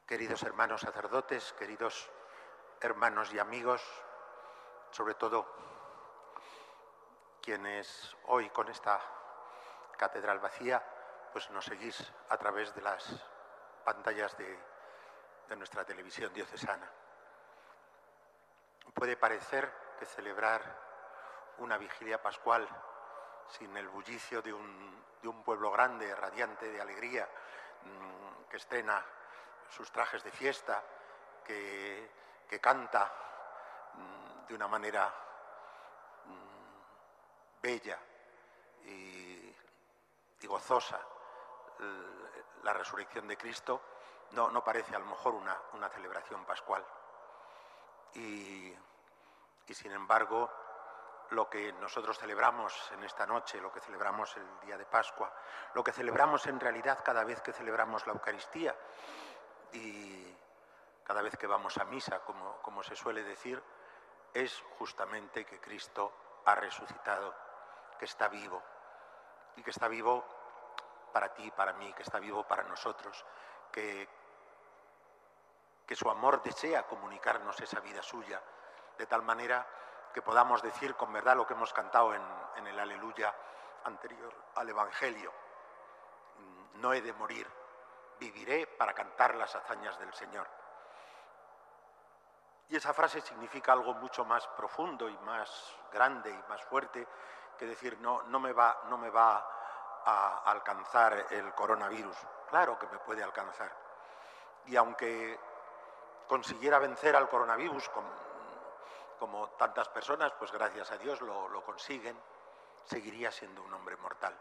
queridos hermanos sacerdotes, queridos hermanos y amigos, sobre todo quienes hoy con esta catedral vacía, pues nos seguís a través de las pantallas de nuestra televisión diocesana. Puede parecer que celebrar una vigilia pascual sin el bullicio de un pueblo grande, radiante de alegría, que estrena sus trajes de fiesta, que canta de una manera bella y gozosa la resurrección de Cristo, no parece a lo mejor una celebración pascual. Y sin embargo, lo que nosotros celebramos en esta noche, lo que celebramos el día de Pascua, lo que celebramos en realidad cada vez que celebramos la Eucaristía y cada vez que vamos a misa, como se suele decir, es justamente que Cristo ha resucitado, que está vivo, y que está vivo para ti y para mí, que está vivo para nosotros, que su amor desea comunicarnos esa vida suya, de tal manera que podamos decir con verdad lo que hemos cantado en el Aleluya anterior al Evangelio. No he de morir, viviré para cantar las hazañas del Señor. Y esa frase significa algo mucho más profundo y más grande y más fuerte que decir no me va a alcanzar el coronavirus. Claro que me puede alcanzar. Y aunque consiguiera vencer al coronavirus, como tantas personas, pues gracias a Dios lo consiguen, seguiría siendo un hombre mortal.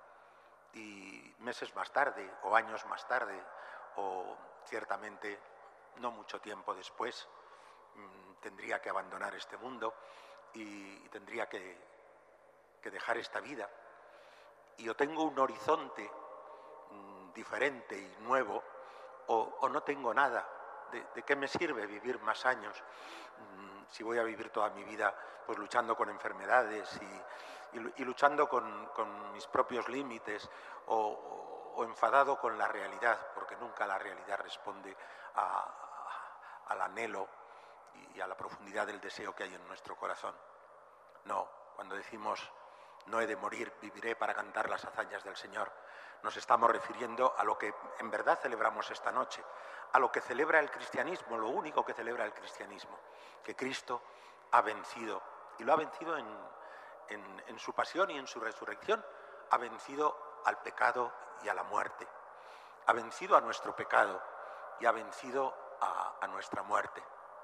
Y meses más tarde, o años más tarde, o ciertamente no mucho tiempo después, tendría que abandonar este mundo y tendría que dejar esta vida. Y yo tengo un horizonte diferente y nuevo, o no tengo nada. ¿De qué me sirve vivir más años si voy a vivir toda mi vida pues luchando con enfermedades y luchando con mis propios límites o enfadado con la realidad, porque nunca la realidad responde al anhelo y a la profundidad del deseo que hay en nuestro corazón? No, cuando decimos no he de morir, viviré para cantar las hazañas del Señor, nos estamos refiriendo a lo que en verdad celebramos esta noche, a lo que celebra el cristianismo, lo único que celebra el cristianismo, que Cristo ha vencido, y lo ha vencido en su pasión y en su resurrección, ha vencido al pecado y a la muerte, ha vencido a nuestro pecado y ha vencido a nuestra muerte.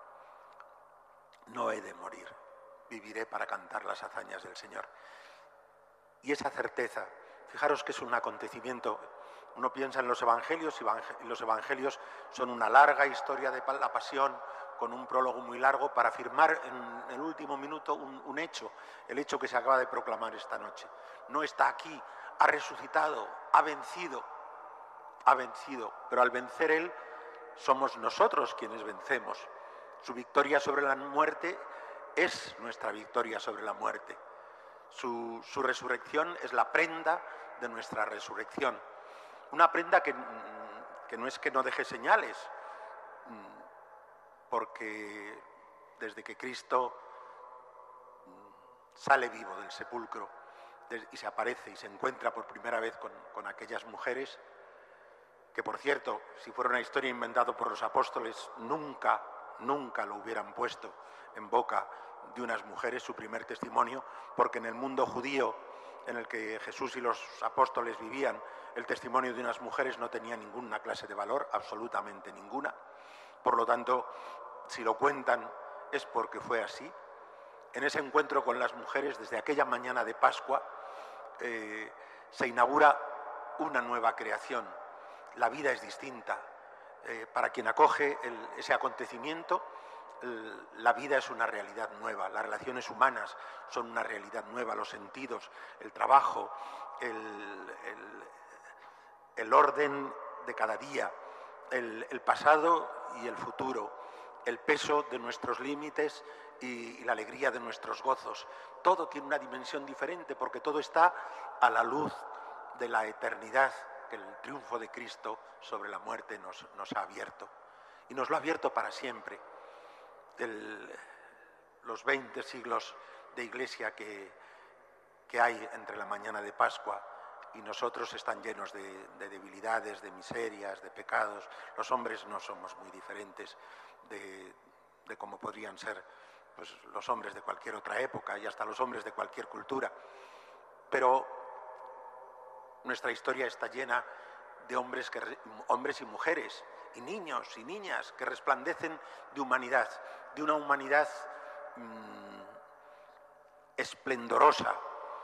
No he de morir, viviré para cantar las hazañas del Señor. Y esa certeza, fijaros que es un acontecimiento. Uno piensa en los evangelios y los evangelios son una larga historia de la pasión con un prólogo muy largo para afirmar en el último minuto un hecho, el hecho que se acaba de proclamar esta noche. No está aquí, ha resucitado, ha vencido, pero al vencer Él somos nosotros quienes vencemos. Su victoria sobre la muerte es nuestra victoria sobre la muerte. Su resurrección es la prenda de nuestra resurrección. Una prenda que no es que no deje señales, porque desde que Cristo sale vivo del sepulcro y se aparece y se encuentra por primera vez con aquellas mujeres, que por cierto, si fuera una historia inventada por los apóstoles, nunca lo hubieran puesto en boca de unas mujeres, su primer testimonio, porque en el mundo judío en el que Jesús y los apóstoles vivían, el testimonio de unas mujeres no tenía ninguna clase de valor, absolutamente ninguna. Por lo tanto, si lo cuentan es porque fue así. En ese encuentro con las mujeres, desde aquella mañana de Pascua, se inaugura una nueva creación. La vida es distinta. Para quien acoge ese acontecimiento, la vida es una realidad nueva, las relaciones humanas son una realidad nueva, los sentidos, el trabajo, el orden de cada día, el pasado y el futuro, el peso de nuestros límites y la alegría de nuestros gozos. Todo tiene una dimensión diferente porque todo está a la luz de la eternidad que el triunfo de Cristo sobre la muerte nos ha abierto. y nos lo ha abierto para siempre. Los 20 siglos de Iglesia que hay entre la mañana de Pascua y nosotros están llenos de debilidades, de miserias, de pecados. Los hombres no somos muy diferentes de cómo podrían ser pues, los hombres de cualquier otra época y hasta los hombres de cualquier cultura. Pero nuestra historia está llena de hombres y mujeres, y niños y niñas que resplandecen de humanidad, de una humanidad esplendorosa,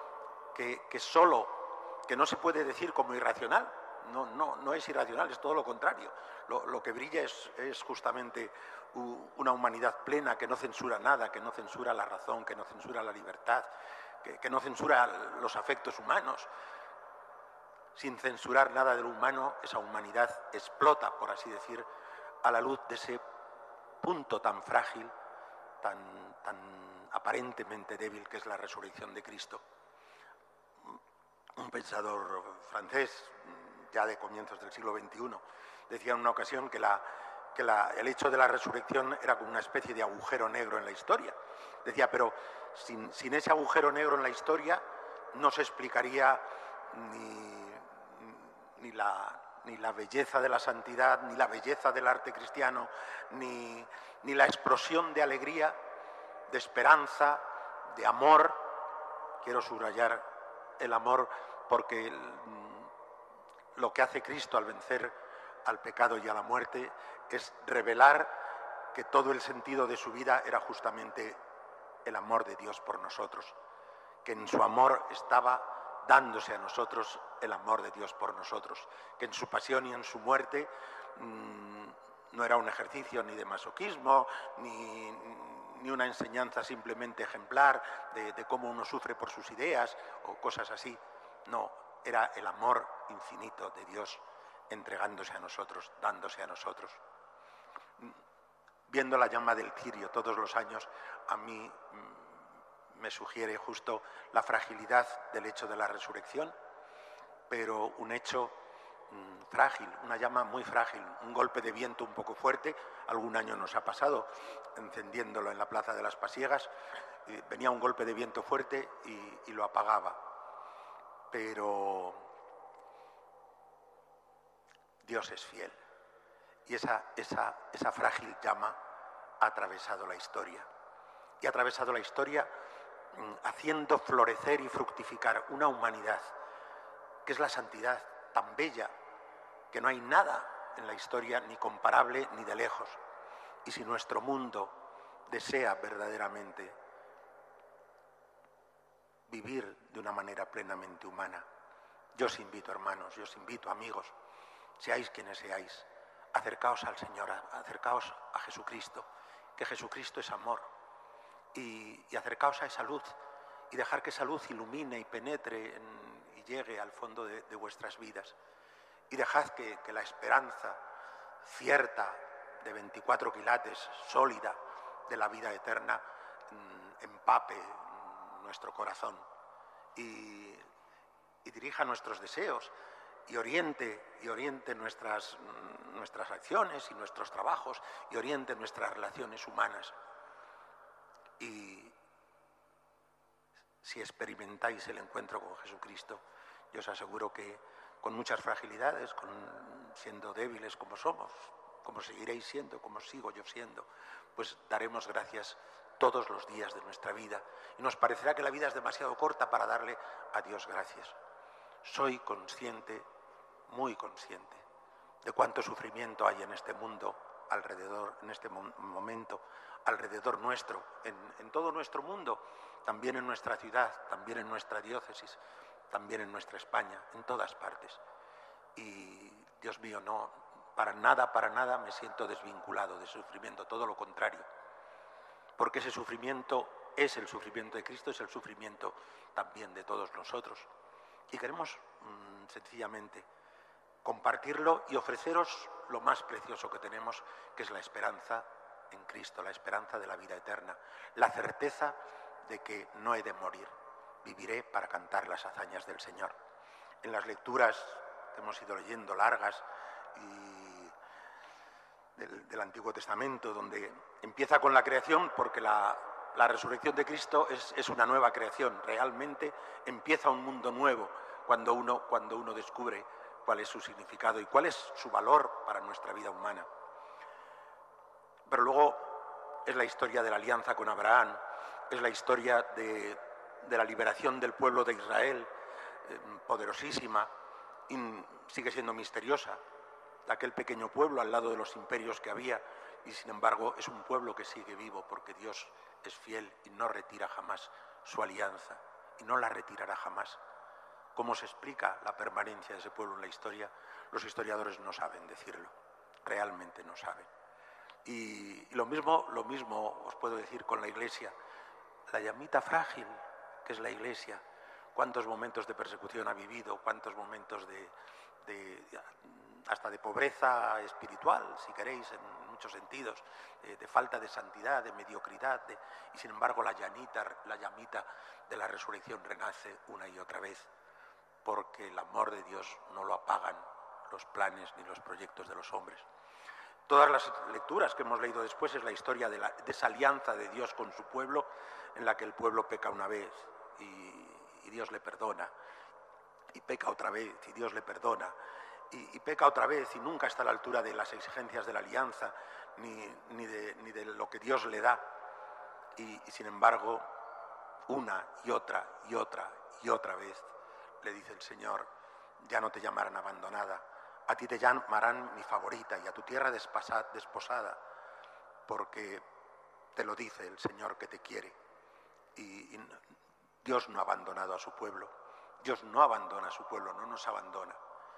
que no se puede decir como irracional. No es irracional, es todo lo contrario. Lo que brilla es justamente una humanidad plena que no censura nada, que no censura la razón, que no censura la libertad, que no censura los afectos humanos. Sin censurar nada de lo humano, esa humanidad explota, por así decir, a la luz de ese punto tan frágil, tan aparentemente débil que es la resurrección de Cristo. Un pensador francés, ya de comienzos del siglo XXI, decía en una ocasión que el hecho de la resurrección era como una especie de agujero negro en la historia. Decía, pero sin ese agujero negro en la historia no se explicaría ni la belleza de la santidad, ni la belleza del arte cristiano, ni la explosión de alegría, de esperanza, de amor. Quiero subrayar el amor porque lo que hace Cristo al vencer al pecado y a la muerte es revelar que todo el sentido de su vida era justamente el amor de Dios por nosotros, que en su amor estaba dándose a nosotros el amor de Dios por nosotros, que en su pasión y en su muerte no era un ejercicio ni de masoquismo, ni una enseñanza simplemente ejemplar de cómo uno sufre por sus ideas o cosas así. No, era el amor infinito de Dios entregándose a nosotros, dándose a nosotros. Viendo la llama del cirio todos los años, a mí me sugiere justo la fragilidad del hecho de la resurrección, pero un hecho frágil, una llama muy frágil, un golpe de viento un poco fuerte. Algún año nos ha pasado encendiéndolo en la Plaza de las Pasiegas, venía un golpe de viento fuerte y lo apagaba. Pero Dios es fiel y esa frágil llama ha atravesado la historia. Y ha atravesado la historia haciendo florecer y fructificar una humanidad que es la santidad tan bella que no hay nada en la historia ni comparable ni de lejos. Y si nuestro mundo desea verdaderamente vivir de una manera plenamente humana, yo os invito, hermanos, yo os invito, amigos, seáis quienes seáis, acercaos al Señor, acercaos a Jesucristo, que Jesucristo es amor, y acercaos a esa luz y dejar que esa luz ilumine y penetre y llegue al fondo de vuestras vidas. Y dejad que la esperanza cierta de 24 quilates, sólida, de la vida eterna, empape nuestro corazón y dirija nuestros deseos y oriente nuestras acciones y nuestros trabajos y oriente nuestras relaciones humanas. Y si experimentáis el encuentro con Jesucristo, yo os aseguro que con muchas fragilidades, siendo débiles como somos, como seguiréis siendo, como sigo yo siendo, pues daremos gracias todos los días de nuestra vida. Y nos parecerá que la vida es demasiado corta para darle a Dios gracias. Soy consciente, muy consciente, de cuánto sufrimiento hay en este mundo alrededor, en este momento, alrededor nuestro, en todo nuestro mundo, también en nuestra ciudad, también en nuestra diócesis, también en nuestra España, en todas partes. Y, Dios mío, no, para nada me siento desvinculado de sufrimiento, todo lo contrario. Porque ese sufrimiento es el sufrimiento de Cristo, es el sufrimiento también de todos nosotros. Y queremos sencillamente compartirlo y ofreceros lo más precioso que tenemos, que es la esperanza en Cristo, la esperanza de la vida eterna, la certeza de que no he de morir, viviré para cantar las hazañas del Señor. En las lecturas que hemos ido leyendo, largas y del Antiguo Testamento, donde empieza con la creación, porque la resurrección de Cristo es una nueva creación. Realmente empieza un mundo nuevo cuando uno descubre cuál es su significado y cuál es su valor para nuestra vida humana. Pero luego es la historia de la alianza con Abraham, es la historia de la liberación del pueblo de Israel, poderosísima, y sigue siendo misteriosa, de aquel pequeño pueblo al lado de los imperios que había, y sin embargo es un pueblo que sigue vivo porque Dios es fiel y no retira jamás su alianza y no la retirará jamás. ¿Cómo se explica la permanencia de ese pueblo en la historia? Los historiadores no saben decirlo, realmente no saben. Y lo mismo os puedo decir con la Iglesia, la llamita frágil que es la Iglesia. Cuántos momentos de persecución ha vivido, cuántos momentos hasta de pobreza espiritual, si queréis, en muchos sentidos, de falta de santidad, de mediocridad, y sin embargo la llamita de la resurrección renace una y otra vez, porque el amor de Dios no lo apagan los planes ni los proyectos de los hombres. Todas las lecturas que hemos leído después es la historia de esa alianza de Dios con su pueblo, en la que el pueblo peca una vez y Dios le perdona, y peca otra vez y Dios le perdona, y peca otra vez y nunca está a la altura de las exigencias de la alianza ni de lo que Dios le da, y sin embargo una y otra y otra y otra vez le dice el Señor: ya no te llamarán abandonada, a ti te llamarán mi favorita, y a tu tierra desposada, porque te lo dice el Señor que te quiere. Y Dios no ha abandonado a su pueblo, Dios no abandona a su pueblo, no nos abandona.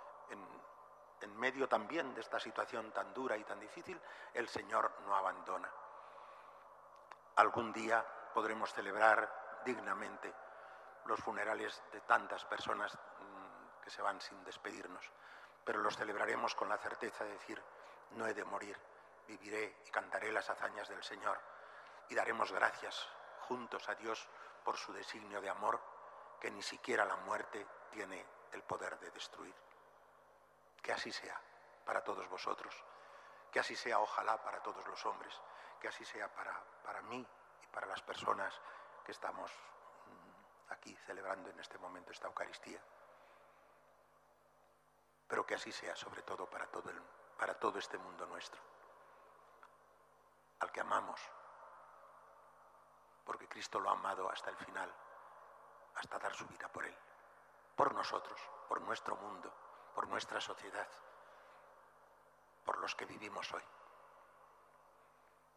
En medio también de esta situación tan dura y tan difícil, el Señor no abandona. Algún día podremos celebrar dignamente los funerales de tantas personas que se van sin despedirnos, pero los celebraremos con la certeza de decir: no he de morir, viviré y cantaré las hazañas del Señor, y daremos gracias juntos a Dios por su designio de amor, que ni siquiera la muerte tiene el poder de destruir. Que así sea para todos vosotros, que así sea, ojalá, para todos los hombres, que así sea para mí y para las personas que estamos aquí celebrando en este momento esta Eucaristía, pero que así sea sobre todo para todo este mundo nuestro, al que amamos, porque Cristo lo ha amado hasta el final, hasta dar su vida por él, por nosotros, por nuestro mundo, por nuestra sociedad, por los que vivimos hoy.